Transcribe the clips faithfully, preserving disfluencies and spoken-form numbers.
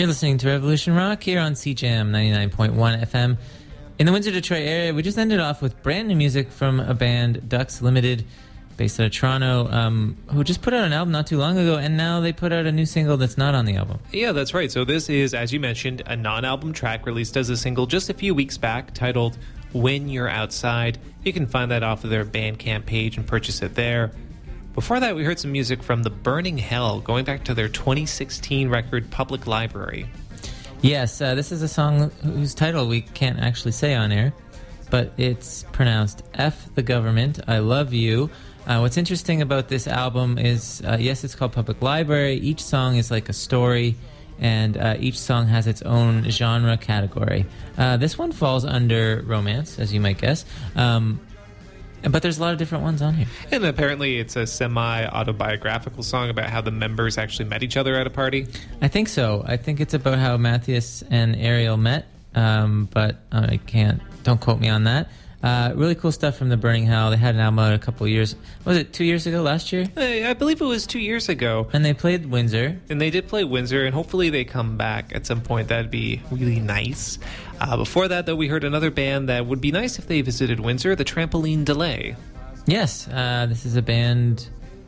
You're listening to Revolution Rock here on C J M ninety-nine point one F M. In the Windsor, Detroit area, we just ended off with brand new music from a band, Ducks Limited, based out of Toronto, um, who just put out an album not too long ago, and now they put out a new single that's not on the album. Yeah, that's right. So this is, as you mentioned, a non-album track released as a single just a few weeks back, titled When You're Outside. You can find that off of their Bandcamp page and purchase it there. Before that, we heard some music from The Burning Hell, going back to their twenty sixteen record, Public Library. Yes, uh, this is a song whose title we can't actually say on air, but it's pronounced F the Government, I Love You. Uh, what's interesting about this album is, uh, yes, it's called Public Library. Each song is like a story, and uh, each song has its own genre category. Uh, this one falls under romance, as you might guess. Um, But there's a lot of different ones on here. And apparently it's a semi-autobiographical song about how the members actually met each other at a party. I think so. I think it's about how Matthias and Ariel met, um, but I can't, don't quote me on that. Uh, really cool stuff from The Burning Hell. They had an album out a couple of years. Was it two years ago, last year? I believe it was two years ago. And they played Windsor. And they did play Windsor, and hopefully they come back at some point. That'd be really nice. Uh, before that, though, we heard another band that would be nice if they visited Windsor, the Trampoline Delay. Yes, uh, this is a band,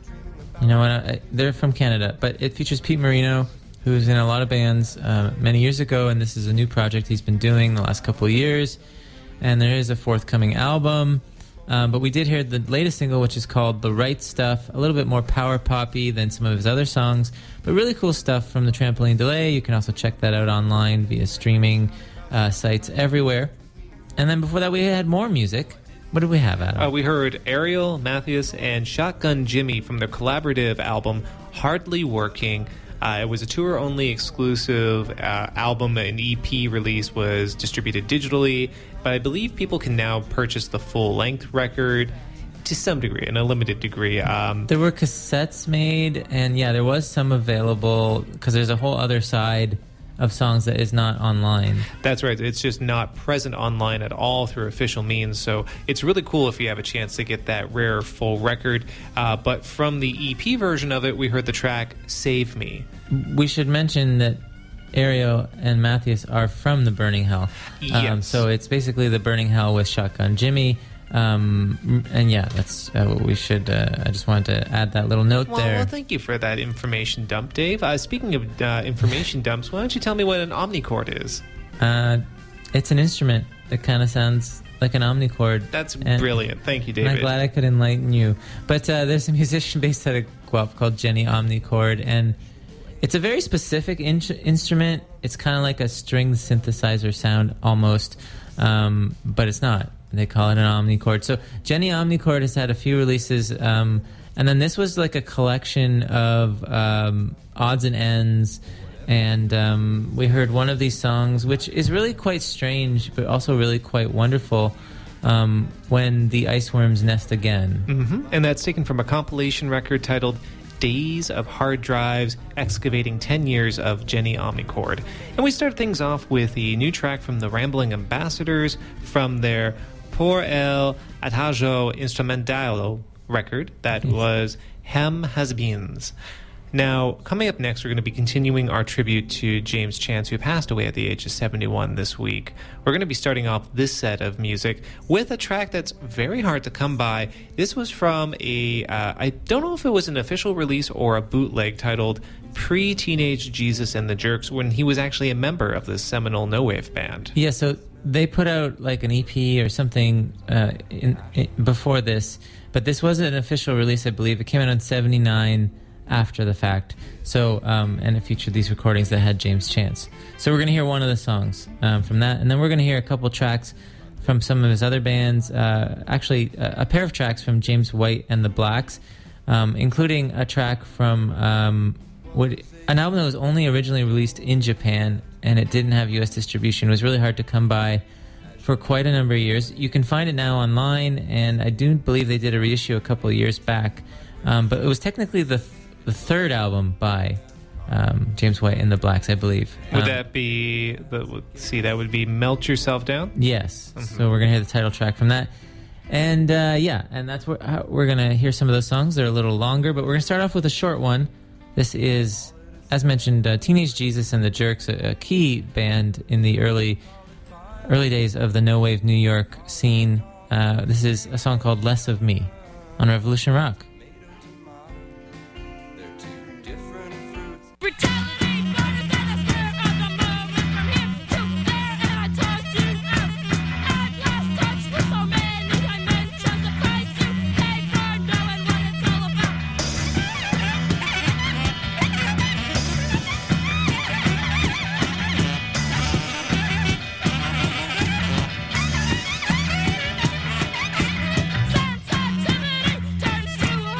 you know what, I, they're from Canada, but it features Pete Marino, who's in a lot of bands uh, many years ago, and this is a new project he's been doing the last couple of years. And there is a forthcoming album, um, but we did hear the latest single, which is called The Right Stuff, a little bit more power poppy than some of his other songs, but really cool stuff from the Trampoline Delay. You can also check that out online via streaming uh, sites everywhere. And then before that, we had more music. What did we have, Adam? Uh, we heard Ariel, Matthias, and Shotgun Jimmy from their collaborative album, Hardly Working. Uh, it was a tour-only exclusive uh, album. An E P release was distributed digitally, but I believe people can now purchase the full-length record to some degree, in a limited degree. Um, there were cassettes made, and yeah, there was some available, because there's a whole other side of songs that is not online. That's right. It's just not present online at all through official means. So it's really cool if you have a chance to get that rare full record. Uh, but from the E P version of it, we heard the track Save Me. We should mention that Ariel and Matthias are from The Burning Hell. Yes. Um, so it's basically The Burning Hell with Shotgun Jimmy. Um, and yeah, that's uh, what we should, uh, I just wanted to add that little note well, there. Well, thank you for that information dump, Dave. Uh, speaking of uh, information dumps, why don't you tell me what an omnichord is? Uh, it's an instrument that kind of sounds like an omnichord. That's and, brilliant. Thank you, David. And I'm glad I could enlighten you. But uh, there's a musician based out of Guelph called Jenny Omnichord, and it's a very specific in- instrument. It's kind of like a string synthesizer sound almost, um, but it's not. They call it an omnichord. So Jenny Omnichord has had a few releases, um, and then this was like a collection of um, odds and ends, and um, we heard one of these songs, which is really quite strange, but also really quite wonderful, um, When the Iceworms Nest Again. Mm-hmm. And that's taken from a compilation record titled Days of Hard Drives, Excavating ten years of Jenny Omnichord. And we start things off with the new track from the Rambling Ambassadors from their Por el Adagio Instrumentalo record that was Hem Has-Beens. Now, coming up next, we're going to be continuing our tribute to James Chance, who passed away at the age of seventy-one this week. We're going to be starting off this set of music with a track that's very hard to come by. This was from a, uh, I don't know if it was an official release or a bootleg titled Pre-Teenage Jesus and the Jerks, when he was actually a member of the seminal No Wave band. Yeah, so they put out like an E P or something uh, in, in, before this, but this was an official release, I believe. It came out in seventy-nine after the fact. So, um, and it featured these recordings that had James Chance. So we're going to hear one of the songs um, from that, and then we're going to hear a couple tracks from some of his other bands, uh, actually a, a pair of tracks from James White and the Blacks, um, including a track from um, what, an album that was only originally released in Japan, and it didn't have U S distribution. It was really hard to come by for quite a number of years. You can find it now online, and I do believe they did a reissue a couple of years back, um, but it was technically the th- the third album by um, James White and the Blacks, I believe. Would um, that be, the, let's see, that would be Melt Yourself Down? Yes. Mm-hmm. So we're going to hear the title track from that. And uh, yeah, and that's what we're going to hear some of those songs. They're a little longer, but we're going to start off with a short one. This is as mentioned, uh, Teenage Jesus and the Jerks, a, a key band in the early early days of the no-wave New York scene. Uh, this is a song called Less of Me on Revolution Rock. Sensitivity turns to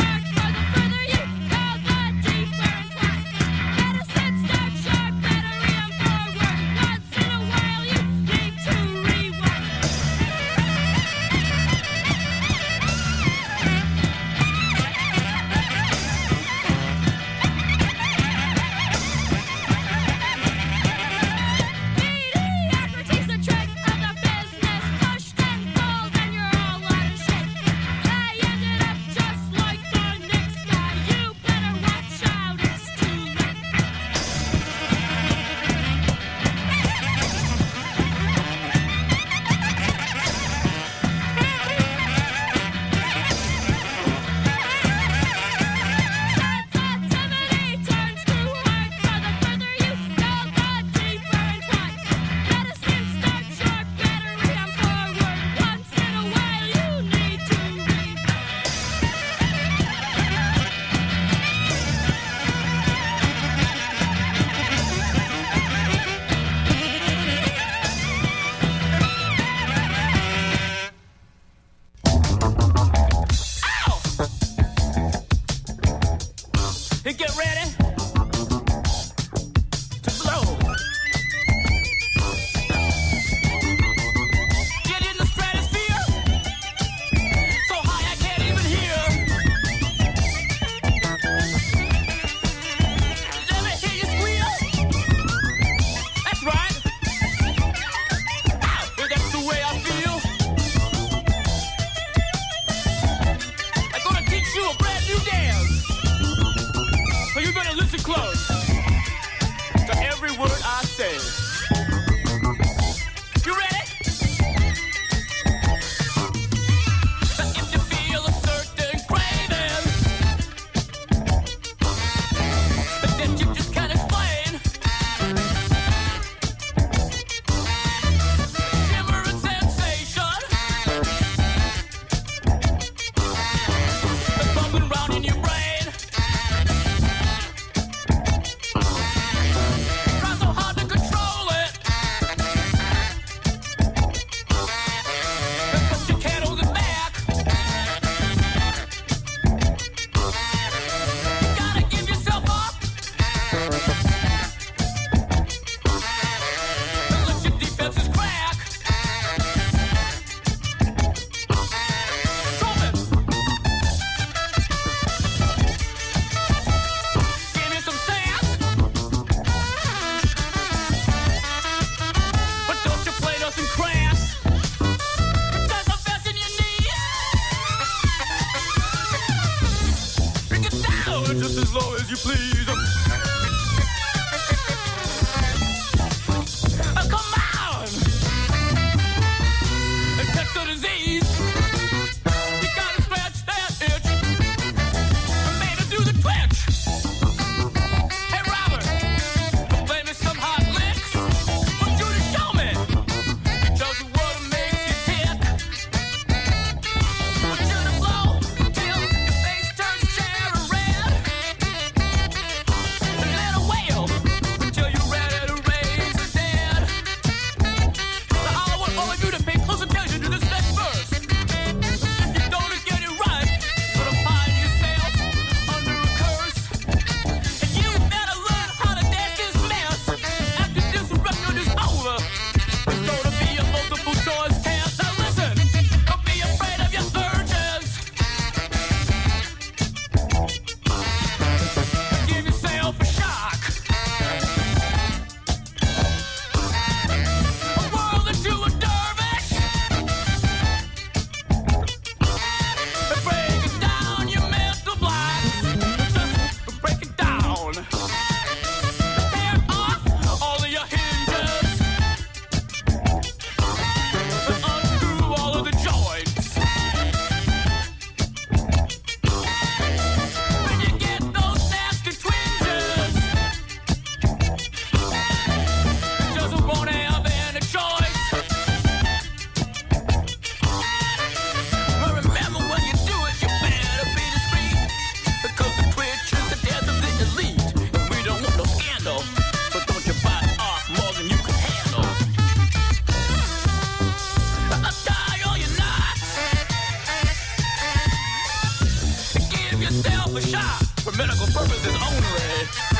for medical purposes only.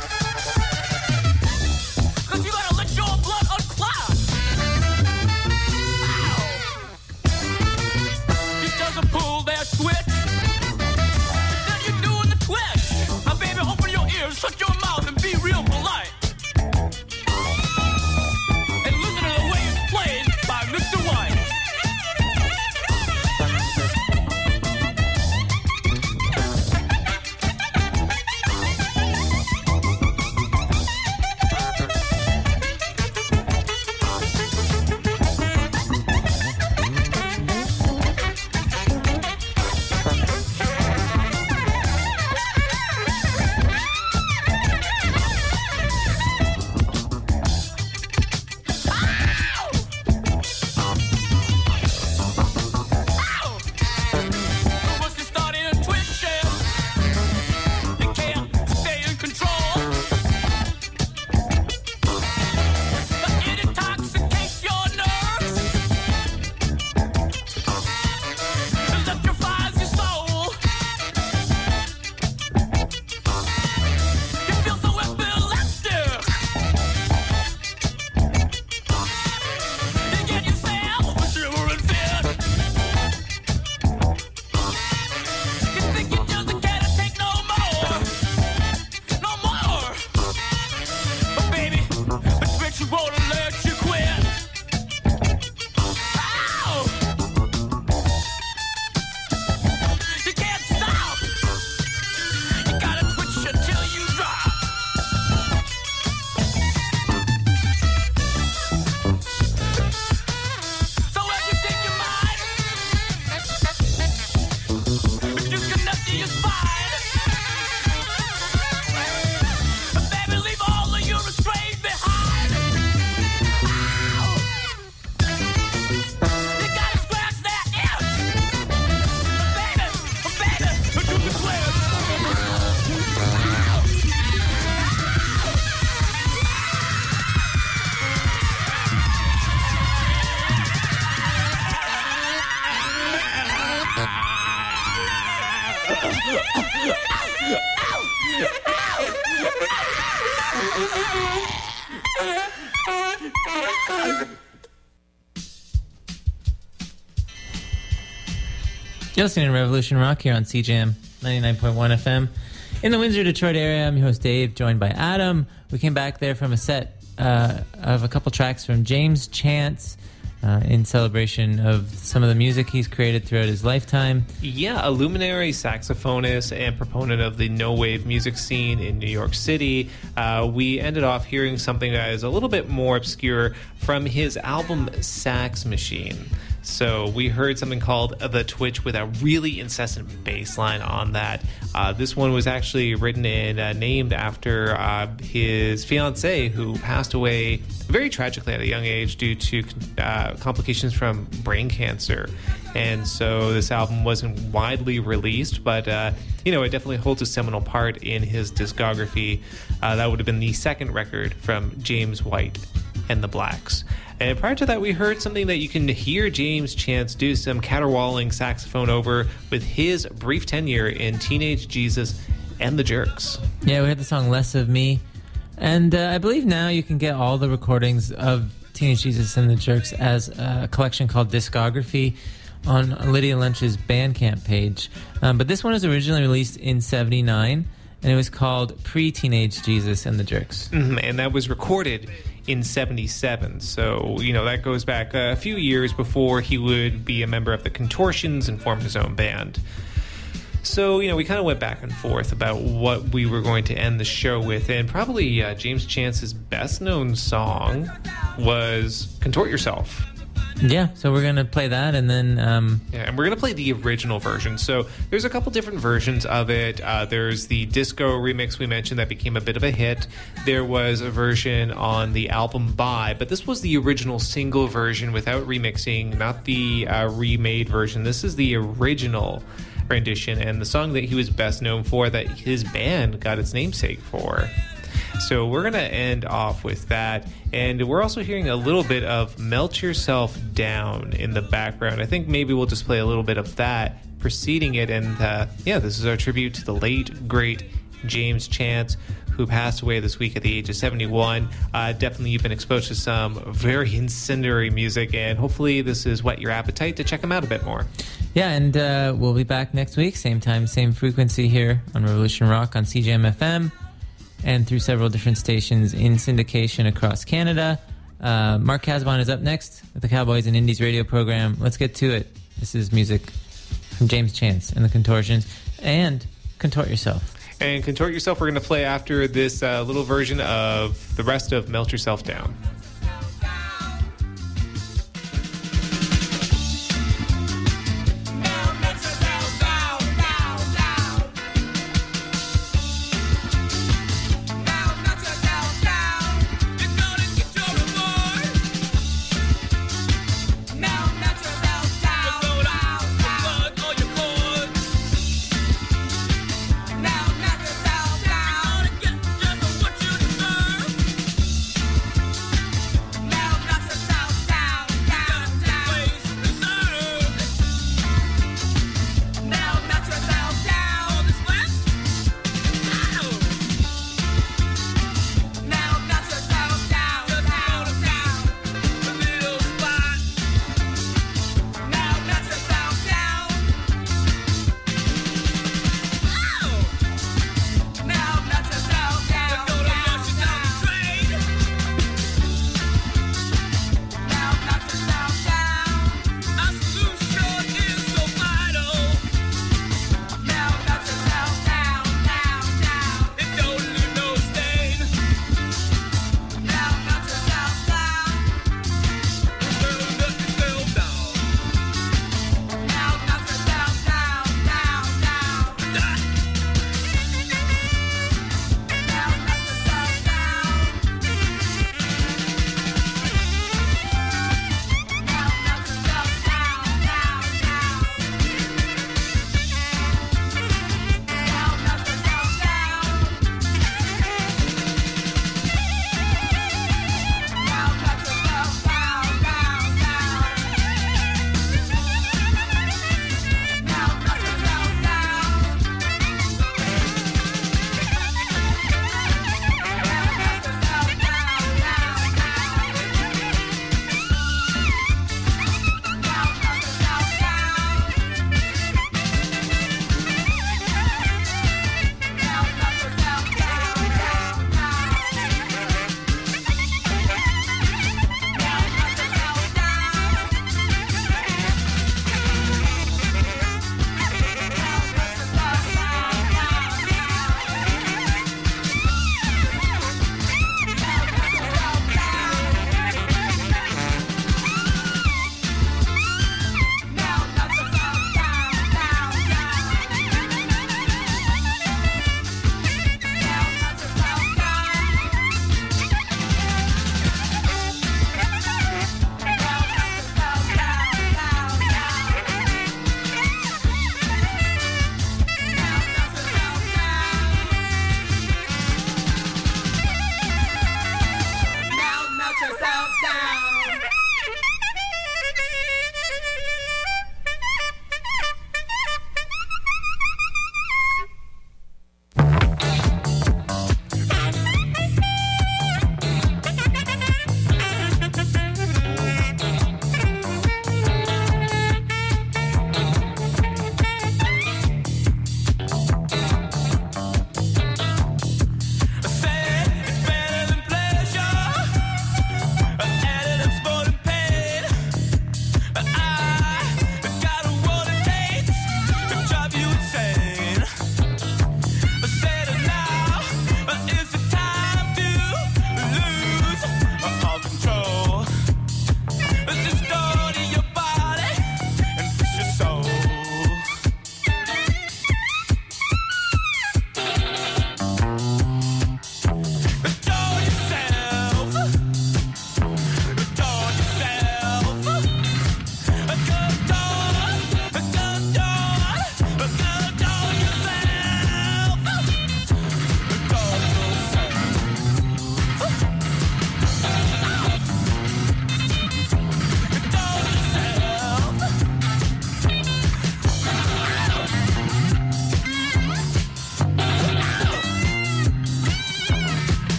Cause you gotta let your blood unclot. Ow. He doesn't pull that switch. Then you're doing the twitch. Now baby, open your ears, shut your mouth, and be real polite. And listen to the way it's played by Mister White. You're listening to Revolution Rock here on C J M ninety-nine point one F M. In the Windsor, Detroit area, I'm your host Dave, joined by Adam. We came back there from a set uh, of a couple tracks from James Chance uh, in celebration of some of the music he's created throughout his lifetime. Yeah, a luminary saxophonist and proponent of the no-wave music scene in New York City. Uh, we ended off hearing something that is a little bit more obscure from his album Sax Machine. So we heard something called The Twitch with a really incessant bass line on that. Uh, this one was actually written and uh, named after uh, his fiancée, who passed away very tragically at a young age due to uh, complications from brain cancer. And so this album wasn't widely released, but uh, you know, it definitely holds a seminal part in his discography. Uh, that would have been the second record from James White and the Blacks. And prior to that, we heard something that you can hear James Chance do some caterwauling saxophone over with his brief tenure in Teenage Jesus and the Jerks. Yeah, we heard the song Less of Me. And uh, I believe now you can get all the recordings of Teenage Jesus and the Jerks as a collection called Discography on Lydia Lunch's Bandcamp page. Um, but this one was originally released in seventy-nine, and it was called Pre-Teenage Jesus and the Jerks. Mm-hmm, and that was recorded in seventy-seven, so you know that goes back a few years before he would be a member of the Contortions and form his own band. So you know we kind of went back and forth about what we were going to end the show with, and probably uh, James Chance's best known song was "Contort Yourself." Yeah, so we're going to play that, and then... Um... Yeah, and we're going to play the original version. So there's a couple different versions of it. Uh, there's the disco remix we mentioned that became a bit of a hit. There was a version on the album Bye, but this was the original single version without remixing, not the uh, remade version. This is the original rendition, and the song that he was best known for, that his band got its namesake for. So we're going to end off with that. And we're also hearing a little bit of Melt Yourself Down in the background. I think maybe we'll just play a little bit of that preceding it. And uh, yeah, this is our tribute to the late, great James Chance, who passed away this week at the age of seventy-one. Uh, definitely you've been exposed to some very incendiary music, and hopefully this has whet your appetite to check him out a bit more. Yeah, and uh, we'll be back next week, same time, same frequency here on Revolution Rock on C J M F M and through several different stations in syndication across Canada. Uh, Mark Casbon is up next with the Cowboys and Indies radio program. Let's get to it. This is music from James Chance and the Contortions, and Contort Yourself. And Contort Yourself we're going to play after this uh, little version of the rest of Melt Yourself Down. Now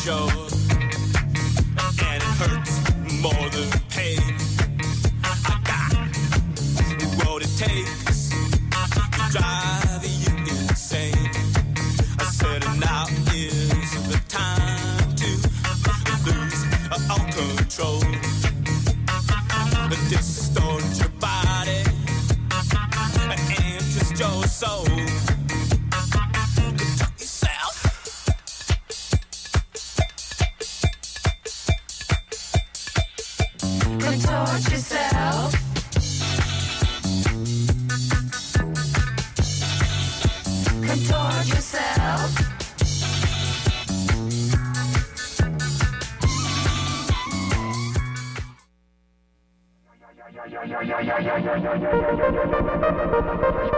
sure. And it hurts more than pain. I got what it takes to drive you insane. I said now is the time to lose all control. Distort your body and twist your soul. Contort yourself. Contort yourself. Contort yourself. Yeah, yeah, yeah, yeah, yeah, yeah, yeah, yeah, yeah, yeah, yeah, yeah, yeah, yeah, yeah, yeah.